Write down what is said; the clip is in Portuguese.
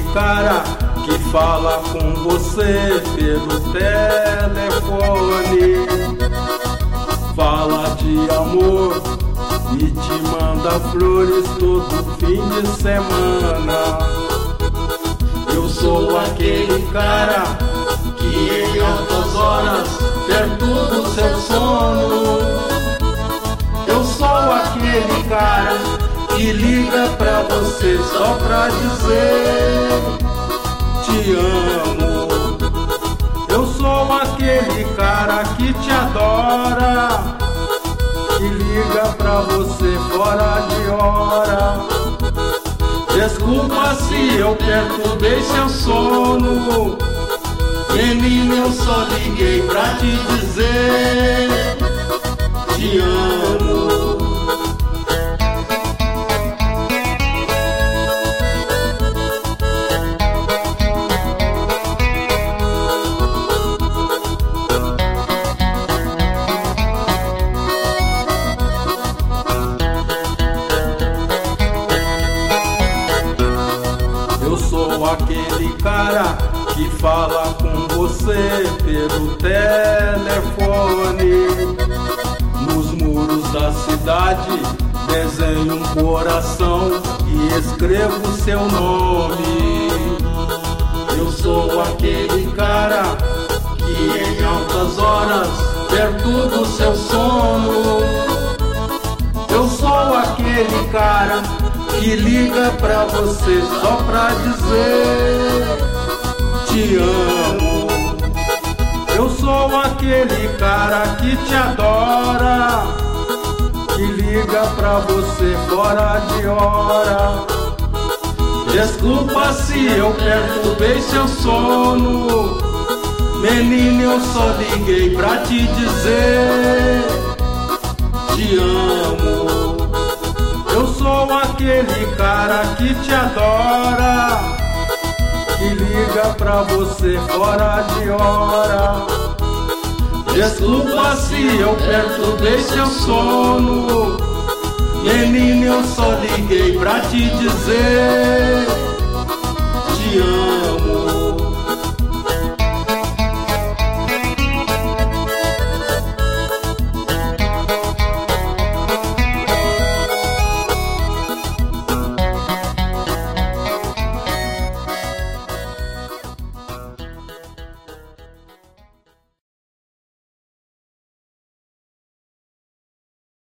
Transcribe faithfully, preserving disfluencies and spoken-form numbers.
cara que fala com você pelo telefone, fala de amor e te manda flores todo fim de semana. Eu sou aquele cara que em altas horas perturba o seu sono. Eu sou aquele cara que liga pra você só pra dizer te amo. Eu sou aquele cara que te adora, que liga pra você fora de hora. Desculpa se eu perturbei seu sono, menino, eu só liguei pra te dizer te amo. Eu sou aquele cara que fala com você pelo telefone. Nos muros da cidade desenho um coração e escrevo seu nome. Eu sou aquele cara que em altas horas perturba o seu sono. Eu sou aquele cara que liga pra você só pra dizer te amo. Eu sou aquele cara que te adora, que liga pra você fora de hora. Desculpa se eu perturbei seu sono, menino, eu só liguei pra te dizer te amo. Eu sou aquele cara que te adora, que liga pra você fora de hora. Desculpa se eu perturbei seu sono, menino, eu só liguei pra te dizer te amo.